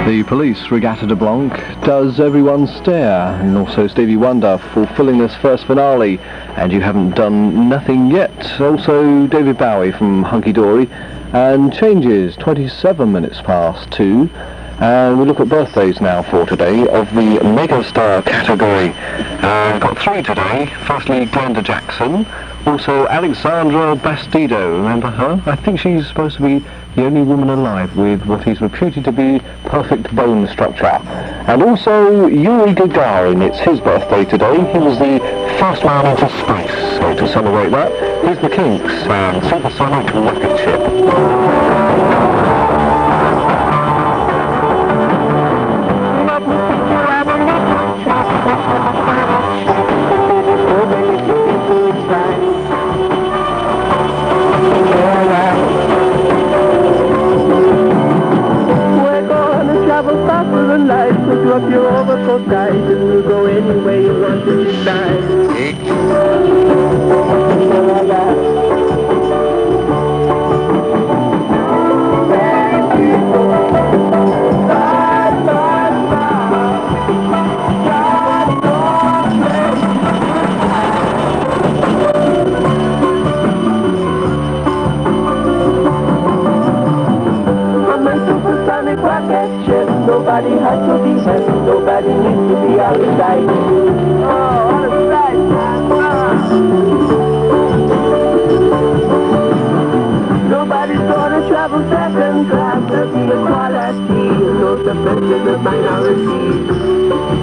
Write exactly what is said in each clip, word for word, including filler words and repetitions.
The Police, Regatta de Blanc, Does Everyone Stare, and also Stevie Wonder, fulfilling this first finale, and You Haven't Done Nothing Yet. Also David Bowie from Hunky Dory, and Changes, twenty-seven minutes past two. And we look at birthdays now for today of the megastar category. Uh, got three today. Firstly, Glenda Jackson. Also, Alexandra Bastido. Remember her? I think she's supposed to be the only woman alive with what is reputed to be perfect bone structure. And also, Yuri Gagarin. It's his birthday today. He was the first man into space. So to celebrate that, here's the Kinks and Supersonic Rocket Ship. Up your overcoat guys and we'll go anywhere you want to decide. I'm a supersonic rocket ship. Nobody has to be heavy, nobody needs to be out of sight. Oh, out of sight, man. Nobody's gonna travel second class, there'll be equality, and no suppression of minorities.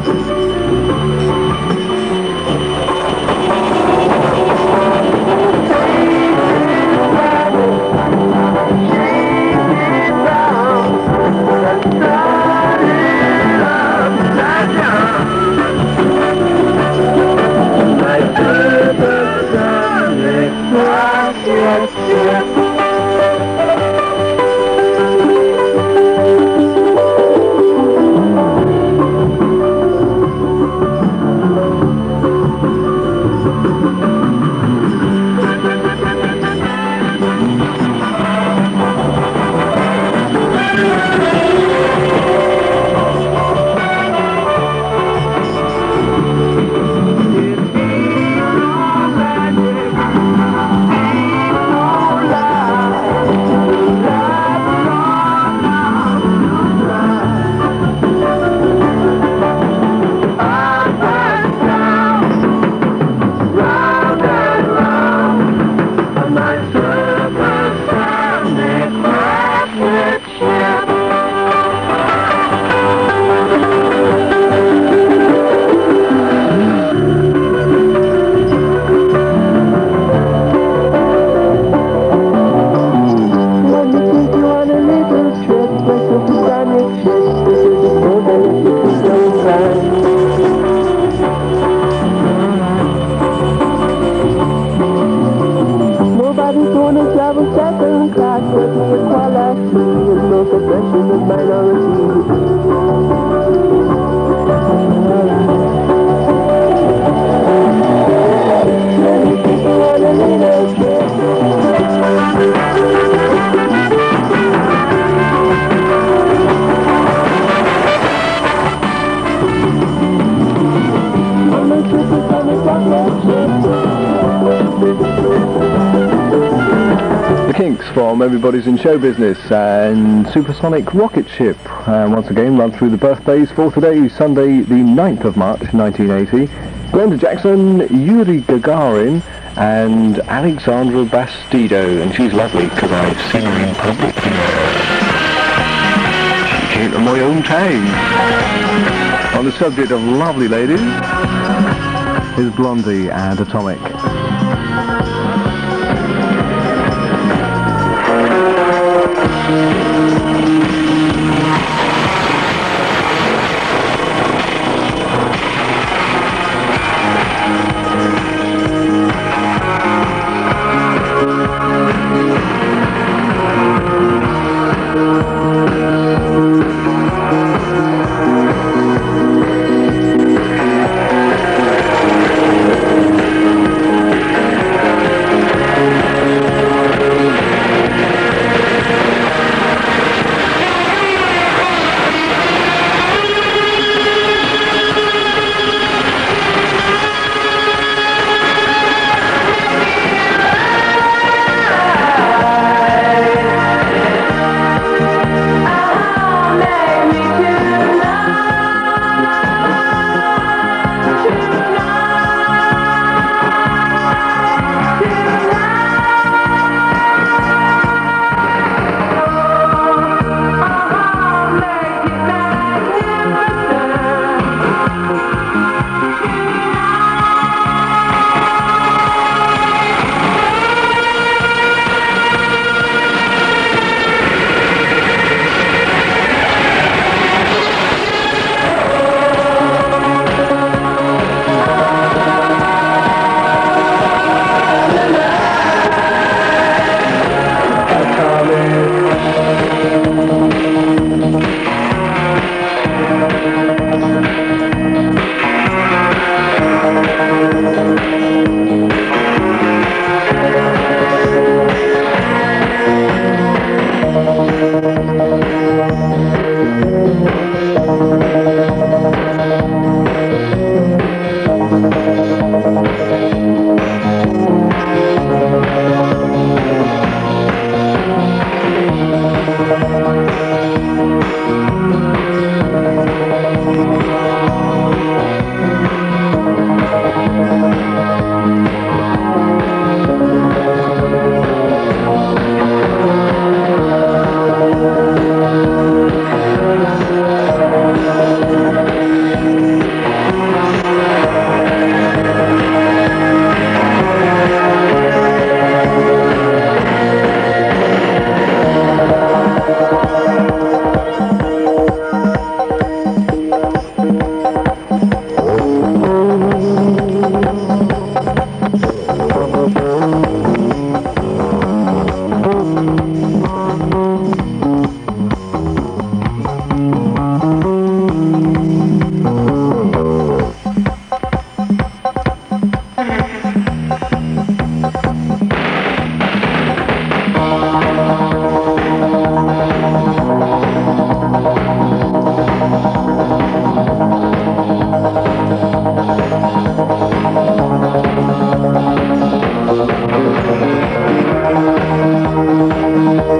The Kinks from Everybody's in Show Business and Supersonic Rocket Ship. And once again, run through the birthdays for today, Sunday the ninth of March nineteen eighty. Glenda Jackson, Yuri Gagarin and Alexandra Bastido. And she's lovely because I've seen her in public. She came to my own town. On the subject of lovely ladies is Blondie and Atomic.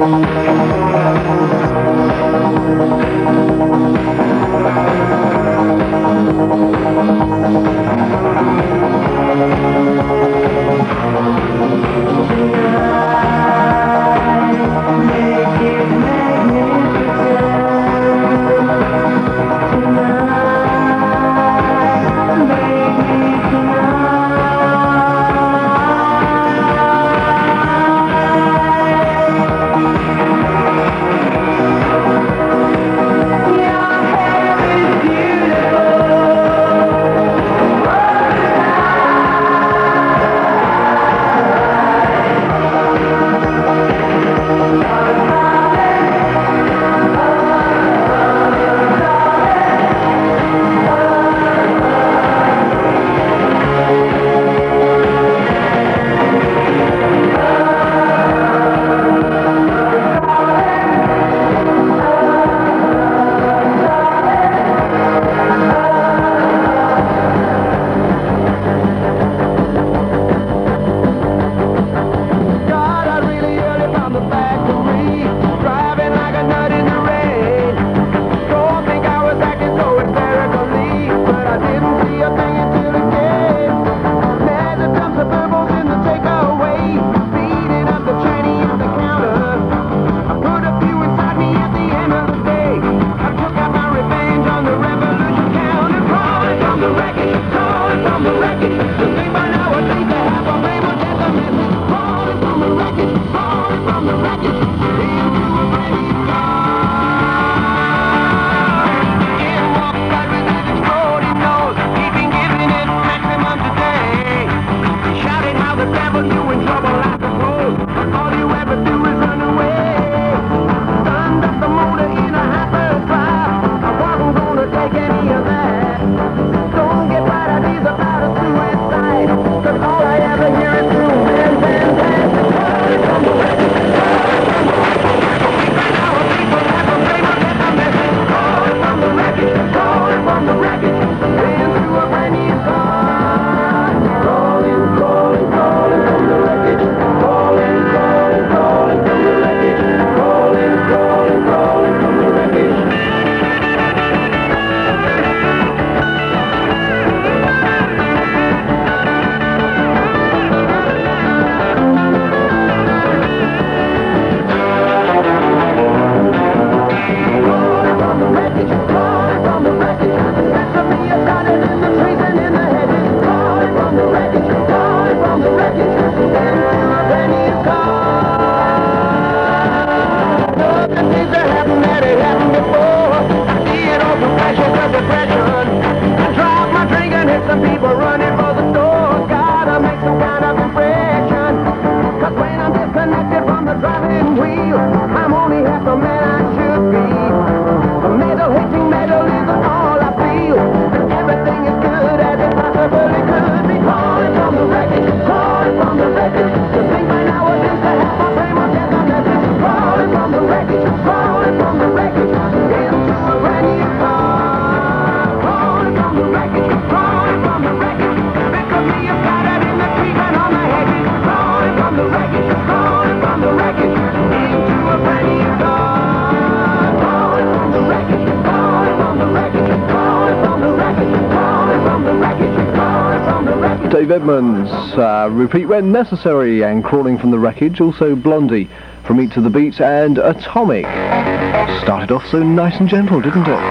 Dave Edmunds, uh, Repeat when necessary, and Crawling from the Wreckage. Also Blondie from Eat to the Beat, and Atomic. Started off so nice and gentle, didn't it?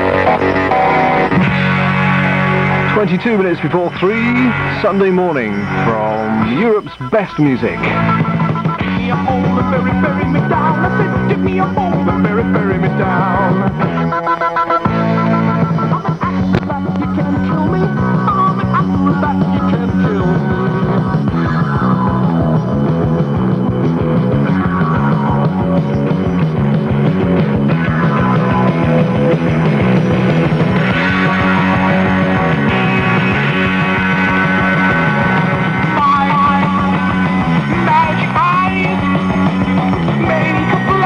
twenty-two minutes before three, Sunday morning, from Europe's best music. Give me a home and bury, bury me down. I said, give me a home and bury, bury me down. I'm an acrobat, you can't kill me. I'm an acrobat, you can't kill me. Magic eyes make a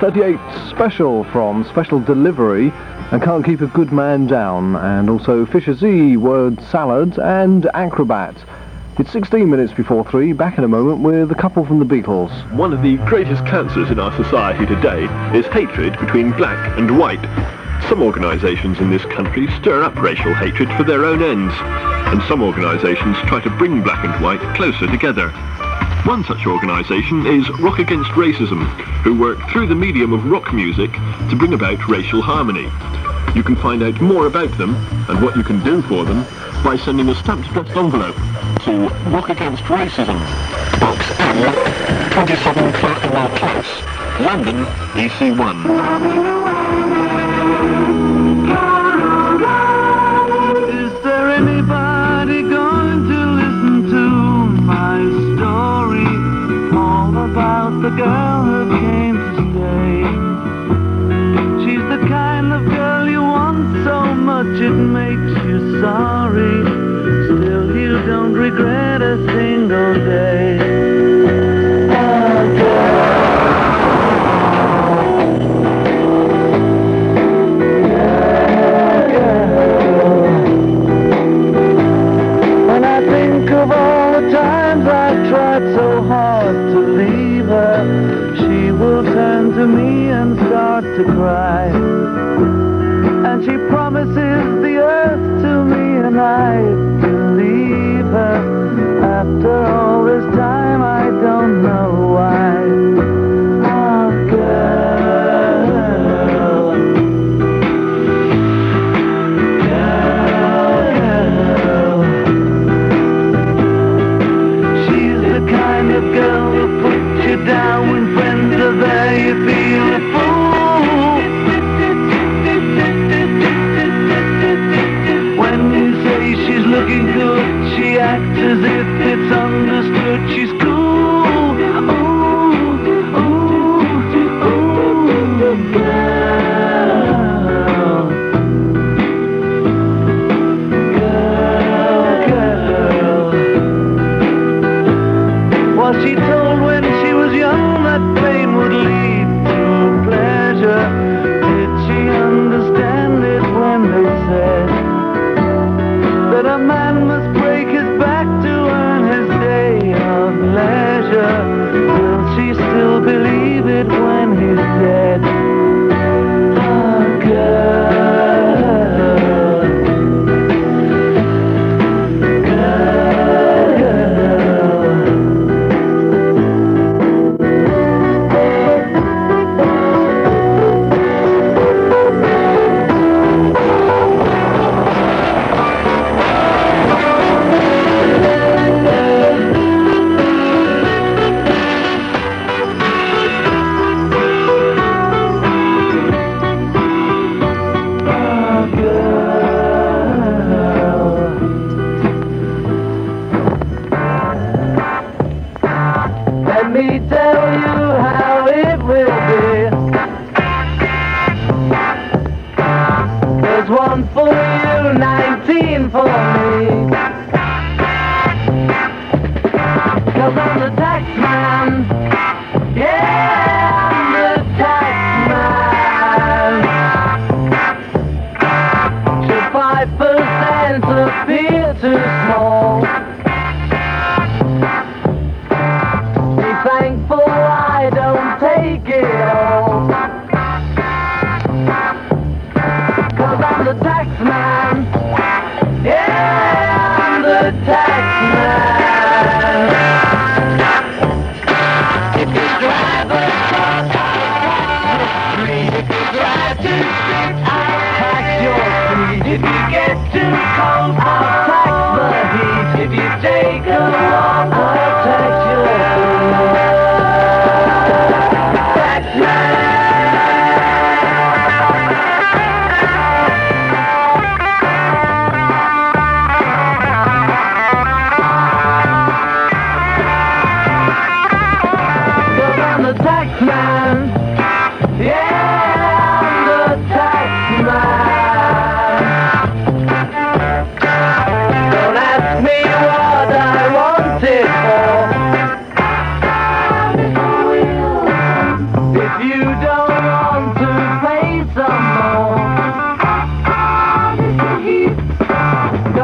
thirty-eight Special from Special Delivery and Can't Keep a Good Man Down, and also Fisher Z, Word Salad, and Acrobat. It's sixteen minutes before three, back in a moment with a couple from the Beatles. One of the greatest cancers in our society today is hatred between black and white. Some organisations in this country stir up racial hatred for their own ends, and some organisations try to bring black and white closer together. One such organisation is Rock Against Racism, who work through the medium of rock music to bring about racial harmony. You can find out more about them and what you can do for them by sending a stamped addressed envelope to Rock Against Racism, Box M, twenty-seven Clerkenwell Place, London, E C one. Is there anybody going to listen to my story? All about the girl who came to stay. She's the kind of girl you want so much it makes you sorry. Still you don't regret a single day. Oh, girl. Of all the times I've tried so hard to leave her, she will turn to me and start to cry. And she promises the earth to me, and I believe her. After all this time, I don't know why. Oh, girl. Girl who puts you down when friends are there, you feel a fool. When you say she's looking good, she acts as if it's understood she's cool. Ooh, ooh, ooh, girl. Girl, girl. Was she told when she was young that pain would lead to pleasure? Did she understand it when they said that a man must break his back to earn his day of leisure? Will she still believe it when he's dead? Oh, girl.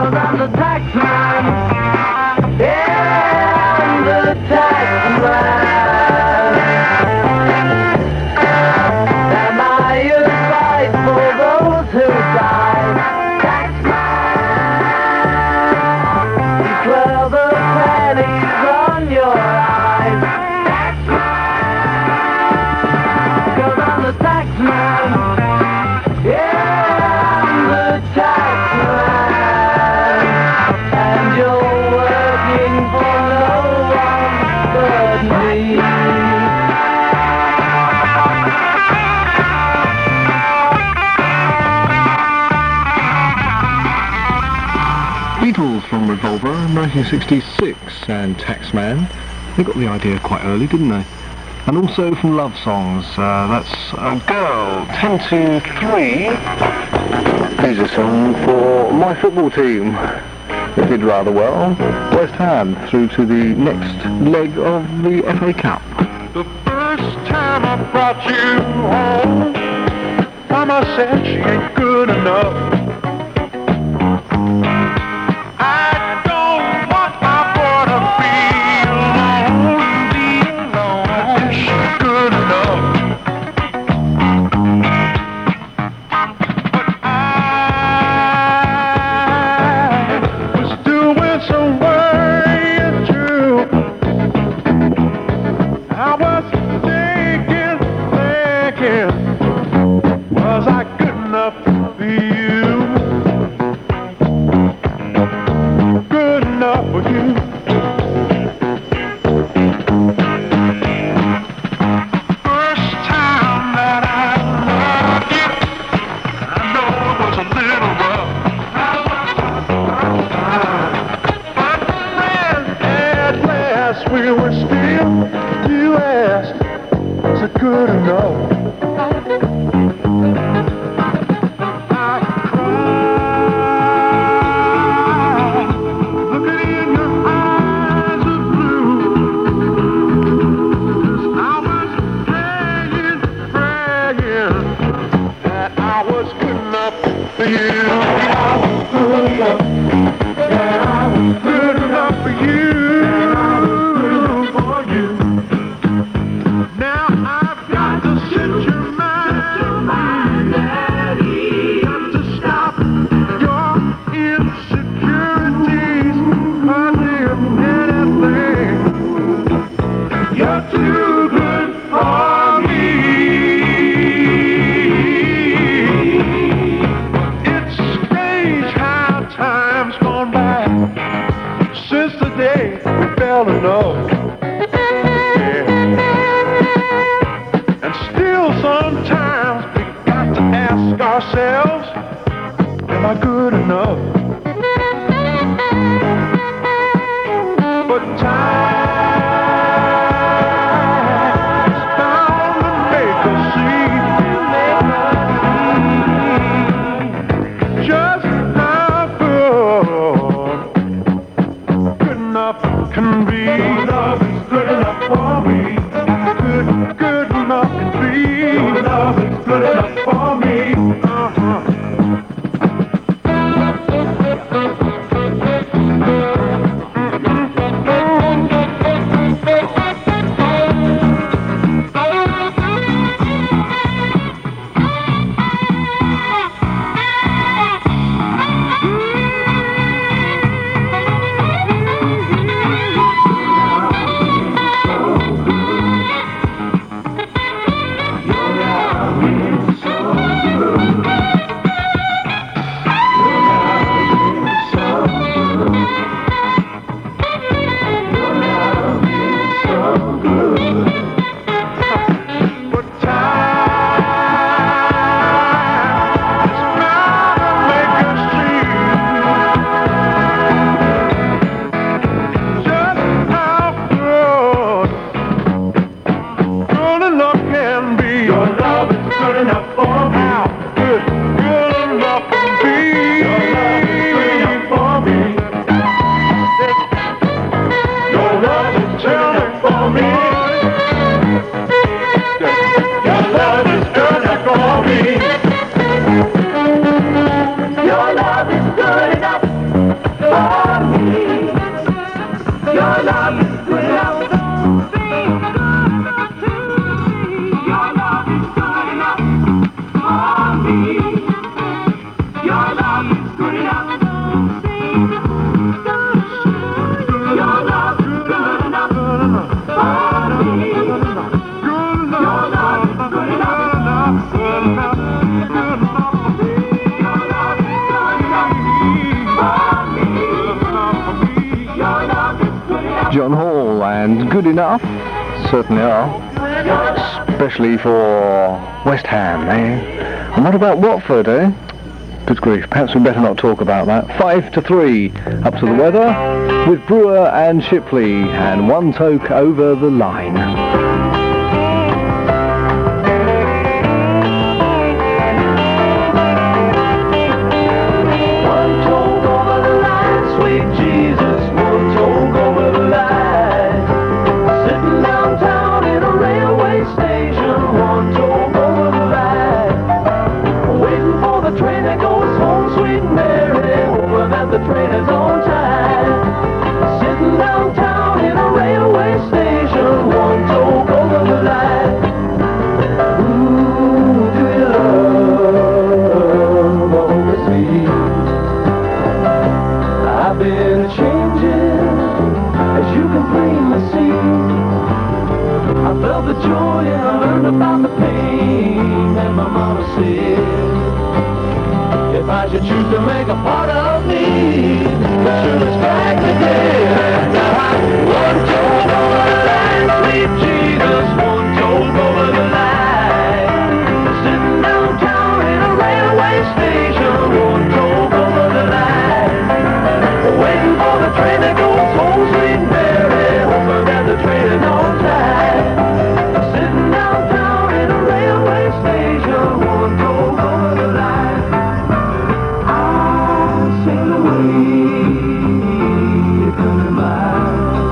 'cause I'm the tax man. Yeah, I'm the tax man. Am I advice for those who die? Tax man. You twirl the pennies on your eyes. Tax man. 'Cause I'm the tax man. Yeah, I'm the tax man. And you're working for no one but me. Beatles from Revolver, nineteen sixty-six, and Taxman. They got the idea quite early, didn't they? And also from Love Songs, uh, that's a Girl, ten to three. Here's a song for my football team. They did rather well. West Ham through to the next leg of the F A Cup. The first time I brought you home, Mama said she ain't good enough. I don't want my boy to be alone, be alone. She's good enough. But I was doing some worrying too. I was thinking, thinking, was I good enough for you? Good enough for you? First time that I loved you, I know it was a little rough. But friend, at last we were still, you asked, is it good enough? I cried, looking in your eyes of blue, 'cause I was praying, praying that I was good enough for you. I was good enough, that I was good enough for you. For you. Now I've got to sit your mind at ease. Got to stop your insecurities. Hardly anything. You're too good for me. It's strange how time's gone by since the day we fell in love. Yeah. And still sometimes we got to ask ourselves, am I good enough? But time's bound to make us see just how good good enough can be. Love is good enough for me. Good, good enough can be. Love is good enough for me. Uh-huh. John Hall and Good Enough. Certainly are. Especially for West Ham, eh? And what about Watford, eh? Good grief, perhaps we better not talk about that. Five to three, up to the weather, with Brewer and Shipley, and one toke over the line. One toke over the line, sweet Jesus, one toke over the line. Sitting downtown in a railway station, one toke over the line. Waiting for the train that goes home, sweet Mary, hoping that the train is on time. Sitting downtown in a railway station, one toke over the line. Ooh, do you love all the sweet? I've been changing, as you can plainly see. I felt the joy and I learned about the pain, and my mama said, if I should choose to make a part of me, the surely strike the dead. Now I'm one toke over the line, sweet Jesus, one toke over the line. Sitting downtown in a railway station, one toke over the line. Waiting for the train that goes home, sweet Mary, hoping that the train is on time. Sitting downtown in a railway station, one toke over the line. I sailed away, coming by,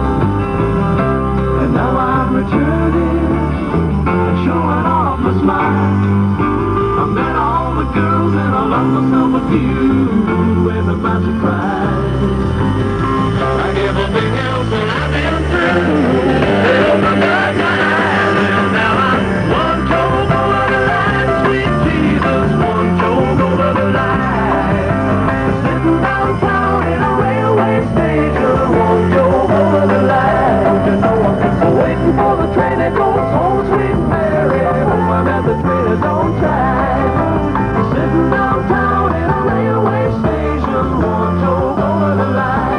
and now I'm returning, showing off my smile. I met all the girls and I loved myself a few, and about to cry. I gave a big help and I've been through. They opened up my eyes and now I'm one toke over the line, sweet Jesus, one toke over the line. Sitting downtown in a railway station, one toke over the line. You know I'm waiting for the train that goes home, sweet Mary, hoping that the train is on time. Sitting downtown in a railway station, one toke over the line.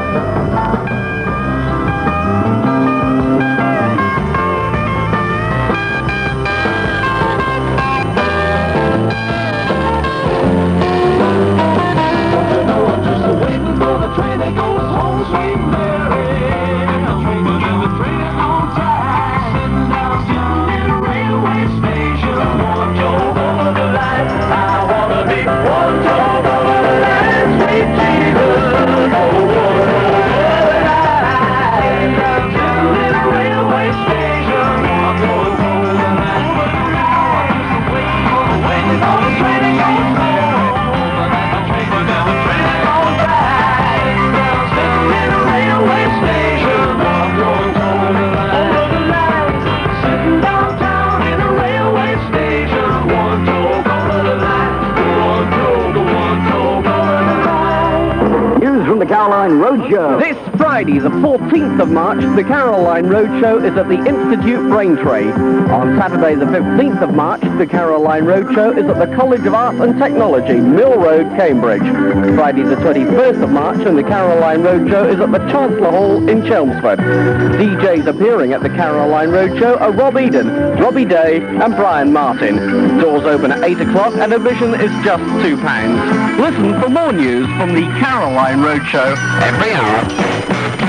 You know I'm just waiting for the train that goes home, sweet Mary. I'm waiting till the train is on time. Sitting down, sitting in a railway station, one toke over the line. I wanna be one toke over the line, sweet Jesus. Oh, one toke over the line. Sitting in a railway station, one toke over the line. I'm just waiting for the waiting for the train that goes home. Hoping that the train is on time. Sitting in a railway station, one toke over the line. Sitting downtown in a railway station, one toke over the line. One toke, one toke over the line. News from the Caroline Roadshow. This Friday, the fourteenth of March, the Caroline Roadshow is at the Institute Braintree. On Saturday, the fifteenth of March, the Caroline Roadshow is at the College of Art and Technology, Mill Road, Cambridge. Friday, the twenty-first of March, and the Caroline Roadshow is at the Chancellor Hall in Chelmsford. D Js appearing at the Caroline Roadshow are Rob Eden, Robbie Day, and Brian Martin. Doors open at eight o'clock, and admission is just two pounds. Listen for more news from the Caroline Roadshow every hour.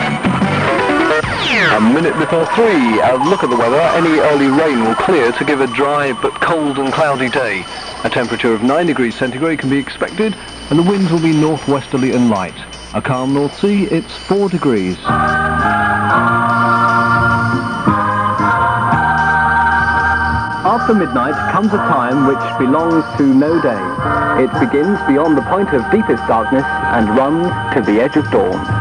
A minute before three, a look at the weather. Any early rain will clear to give a dry but cold and cloudy day. A temperature of nine degrees centigrade can be expected, and the winds will be northwesterly and light. A calm North Sea, it's four degrees. After midnight comes a time which belongs to no day. It begins beyond the point of deepest darkness and runs to the edge of dawn.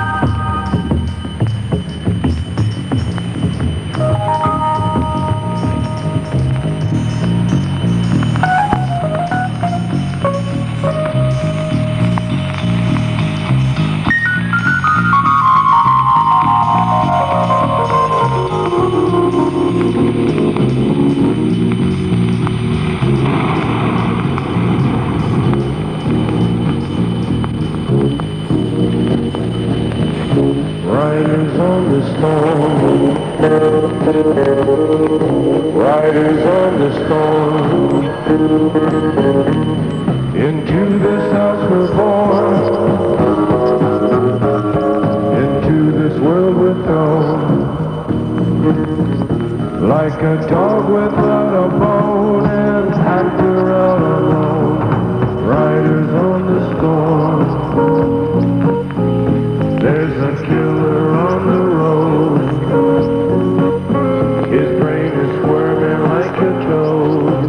the storm. Riders on the storm. Into this house we're born. Into this world we're thrown. Like a dog without a bone and actor out alone. Riders on the storm. There's a killer on the road. His brain is squirming like a toad.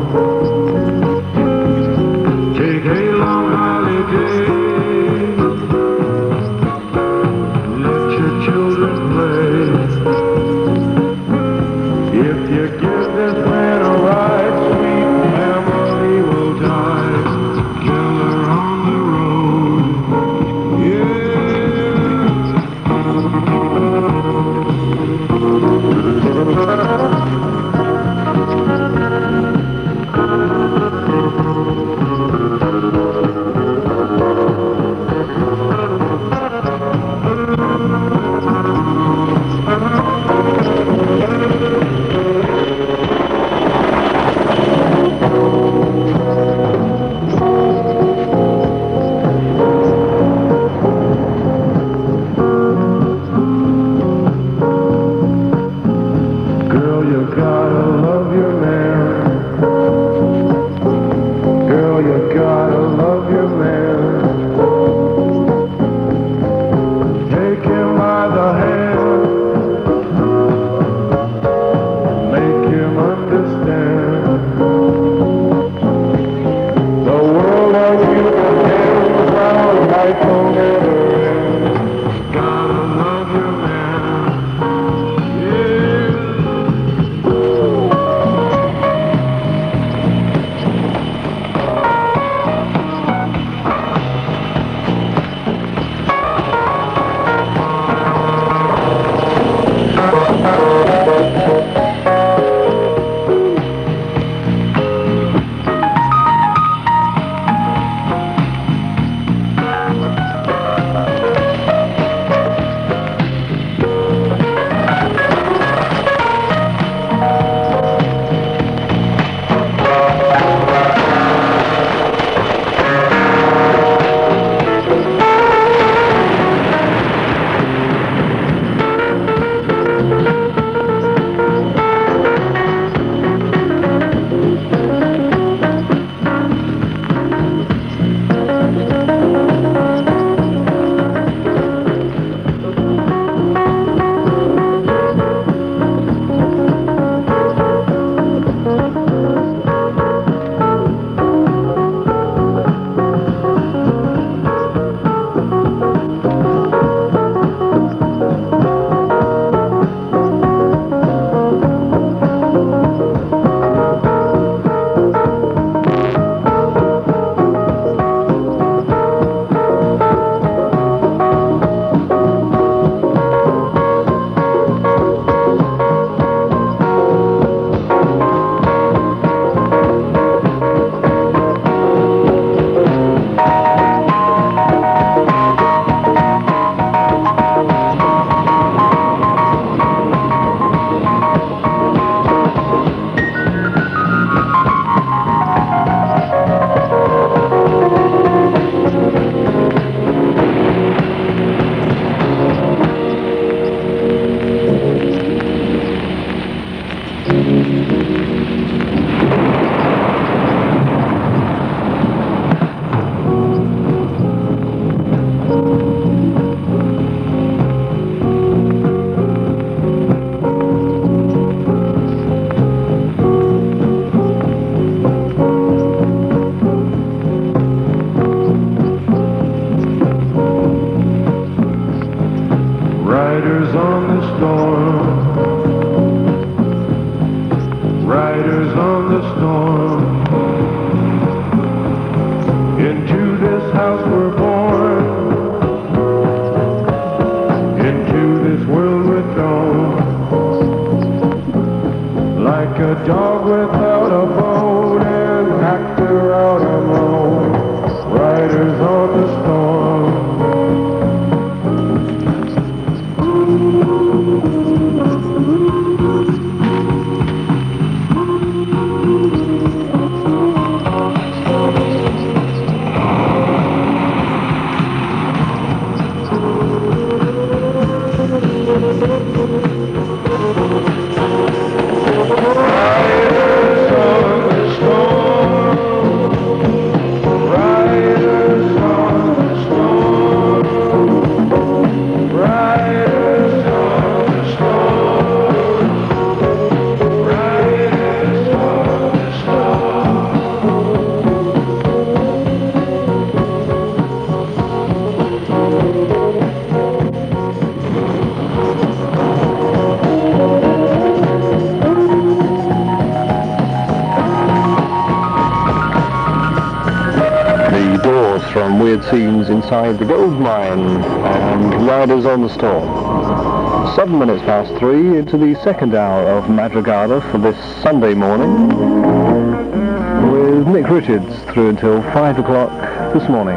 unexpected scenes inside the gold mine and riders on the storm. Seven minutes past three into the second hour of Madrugada for this Sunday morning with Nick Richards through until five o'clock this morning.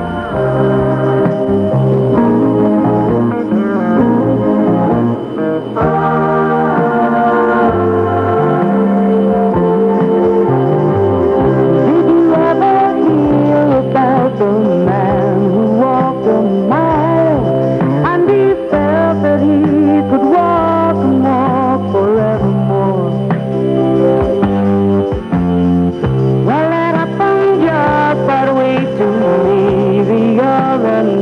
Well, that happened just that way to me the other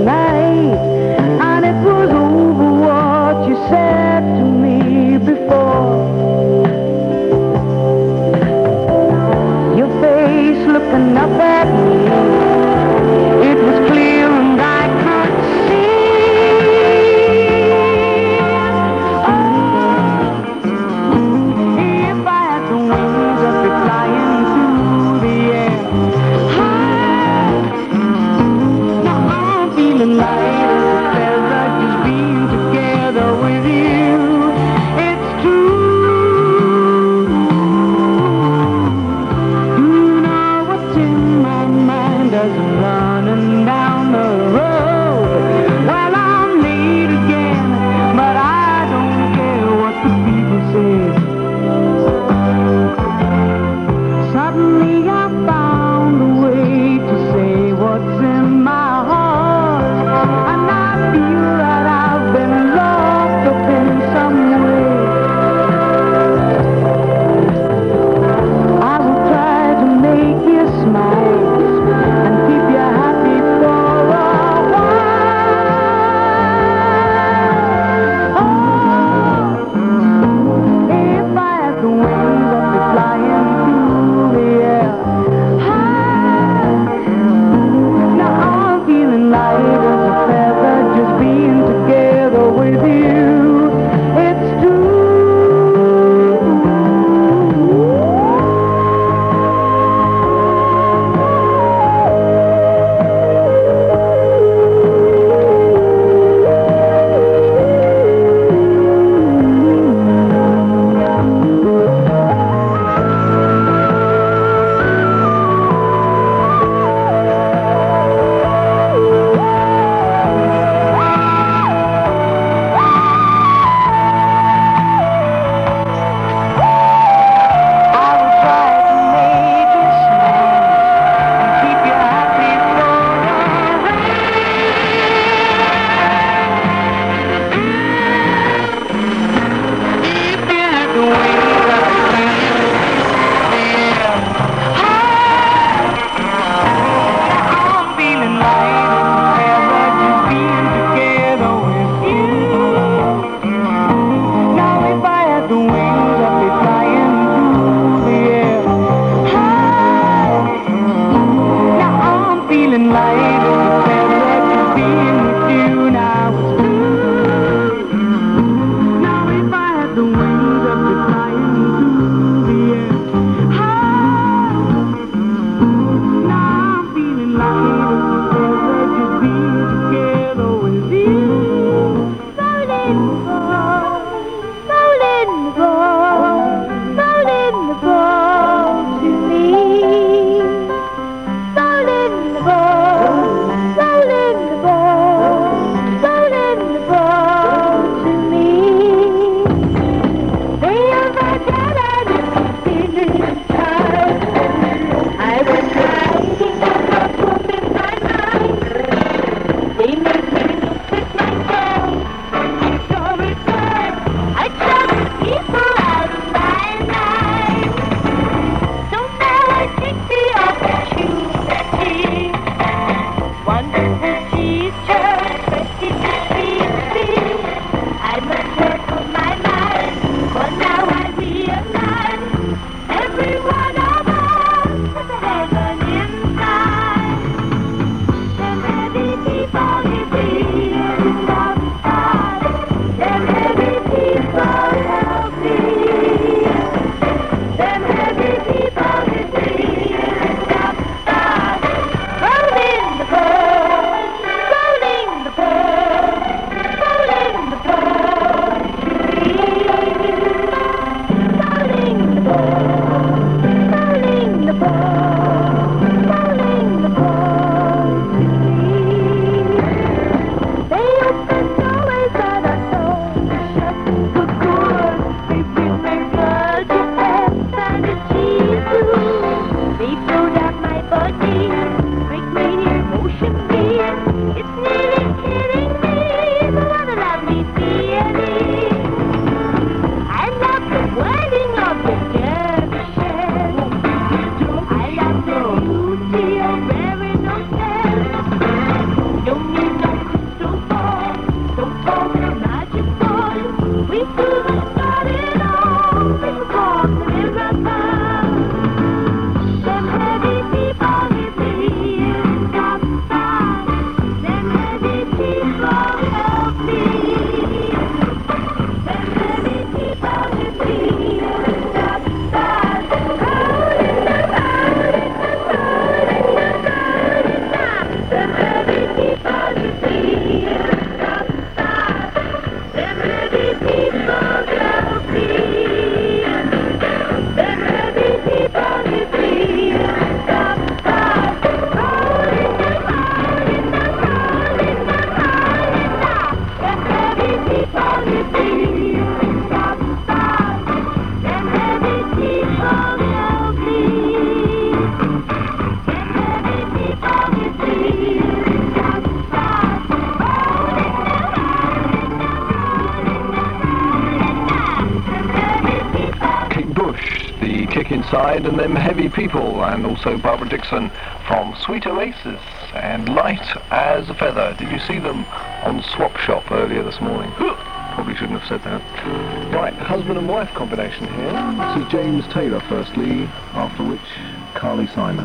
Kick Inside and Them Heavy People, and also Barbara Dixon from Sweet Oasis and Light as a Feather. Did you see them on Swap Shop earlier this morning? Probably shouldn't have said that. Right, husband and wife combination here. This is James Taylor firstly, after which Carly Simon.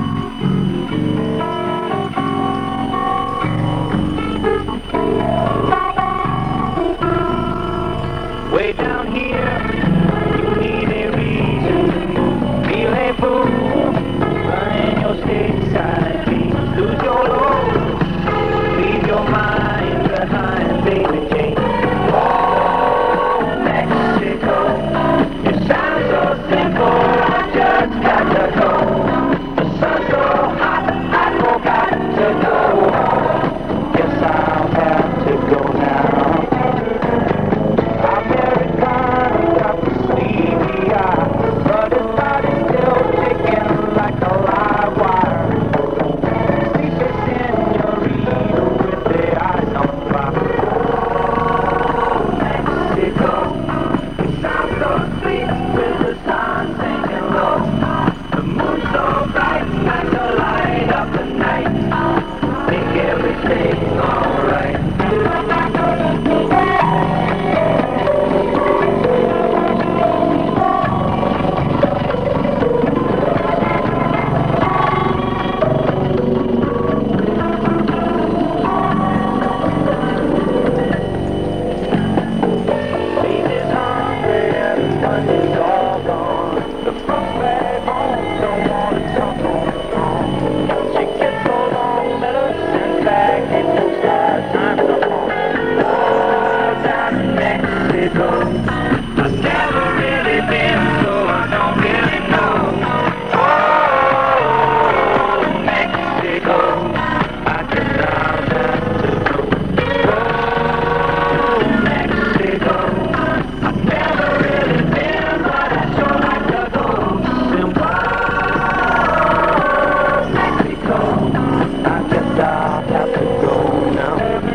Way down here, you need a reason. Feel a fool, running your stateside dreams. Lose your load, leave your mind behind, baby Jane. Oh, Mexico, you sound so simple, I just got to go. The sun's so hot, I forgot to go home. Guess I'll have to go now. But his body's still ticking like a live wire. Sleepy senorita with the eyes on fire. Mexico, it sounds so sweet with the sun sinking low. The moon so bright like the light of the night. Make everything alright. I've never really been, so I don't really know. Oh, Mexico, I guess I'll have to go. Oh, Mexico, I've never really been, but I sure like to go. Mexico, I guess I'll have to go now.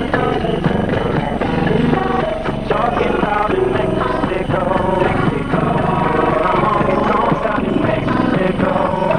Talking about it, Mexico, Mexico. I'm honky tonk down in Mexico.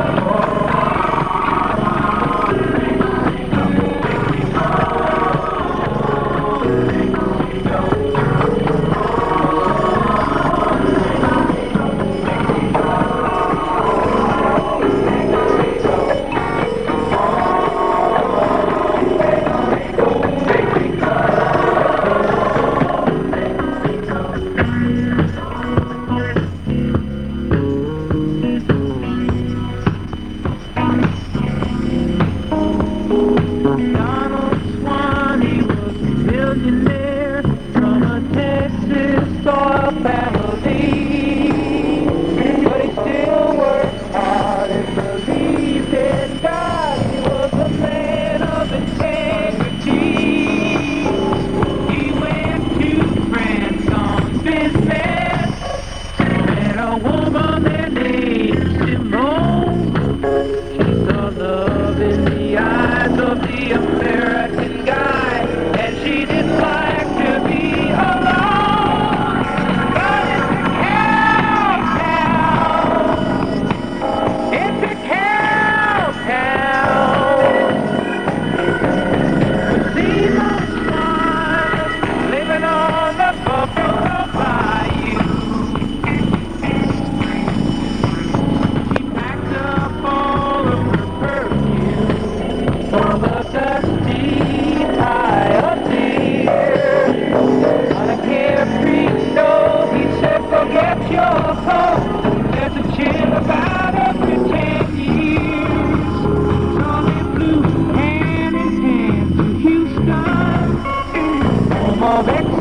Donald Swanee was a millionaire from a Texas soil family, but he still worked hard and believed in God. He was a man of integrity. He went to France on business, met a woman there named Simone. She saw love in the eyes of the American guy, and she didn't like to be alone. But it's a cowtown. It's a cowtown. We see those swans living on the Buffalo Bayou. She packed up all of her perfume for the dusty pioneer. On a carefree note, he said, forget your coat. There's a chill about every ten years. So they flew hand in hand to Houston. Home of